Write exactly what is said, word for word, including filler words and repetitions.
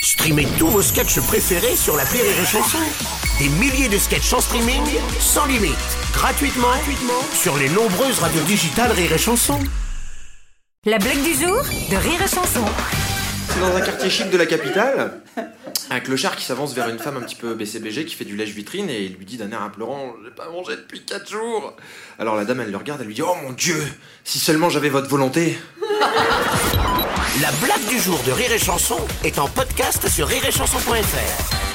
Streamez tous vos sketchs préférés sur l'appli Rire et Chanson. Des milliers de sketchs en streaming, sans limite, gratuitement, gratuitement sur les nombreuses radios digitales Rire et Chanson. La blague du jour de Rire et Chanson. C'est dans un quartier chic de la capitale, un clochard qui s'avance vers une femme un petit peu B C B G qui fait du lèche-vitrine et il lui dit d'un air implorant « J'ai pas mangé depuis quatre jours !» Alors la dame elle le regarde, elle lui dit « Oh mon Dieu, si seulement j'avais votre volonté !» La blague du jour de Rire et Chanson est en podcast sur rire et chanson point f r.